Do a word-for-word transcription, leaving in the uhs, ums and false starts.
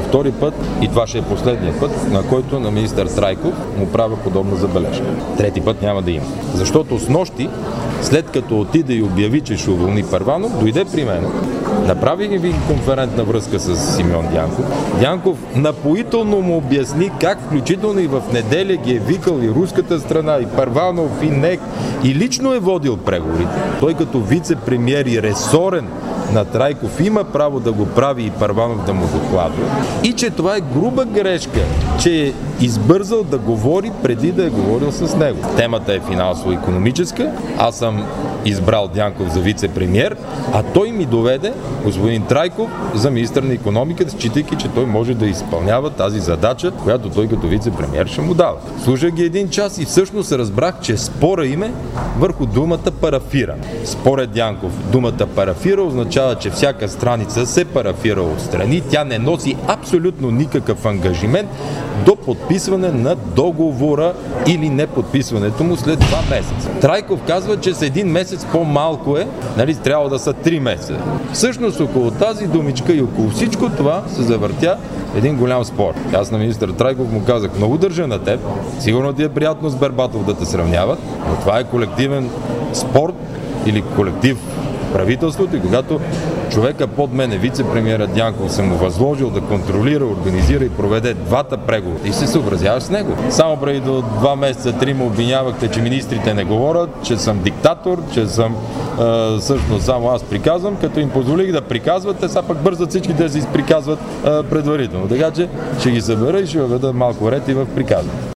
За втори път, и това ще е последния път, на който на министър Трайков му правя подобна забележка. Трети път няма да има. Защото с нощи, след като отиде и обяви, че ще уволни Първанов, дойде при мен, направих ви конферентна връзка с Симеон Дянков. Дянков напоително му обясни как, включително и в неделя, ги е викал и руската страна, и Първанов, и НЕК, и лично е водил преговорите. Той като вице-премиер и ресорен на Трайков има право да го прави и Първанов да му докладва. И че това е груба грешка, че е избързал да говори преди да е говорил с него. Темата е финансово-икономическа. Аз съм избрал Дянков за вице-премиер, а той ми доведе господин Трайков за министър на икономиката, считайки, че той може да изпълнява тази задача, която той като вице-премиер ще му дава. Слушах ги един час и всъщност разбрах, че спора им е върху думата парафира. Според Дянков думата парафира означава, че всяка страница се парафира от страни, тя не носи абсолютно никакъв ангажимент до подписване на договора или неподписването му след два месеца. Трайков казва, че с един месец по-малко е, нали, трябва да са три месеца. Всъщност около тази думичка и около всичко това се завъртя един голям спор. Аз на министър Трайков му казах: много държа на теб, сигурно ти е приятно с Бербатов да те сравняват, но това е колективен спорт или колектив правителството, и когато човека под мене, вице-премиера Дянков, съм му възложил да контролира, организира и проведе двата преговора и се съобразяваш с него. Само преди до два месеца, три му обвинявахте, че министрите не говорят, че съм диктатор, че съм е, всъщност само аз приказвам, като им позволих да приказват, те са пък бързат всички да се изприказват е, предварително. Така че ще ги събера и ще въведа малко ред и в приказване.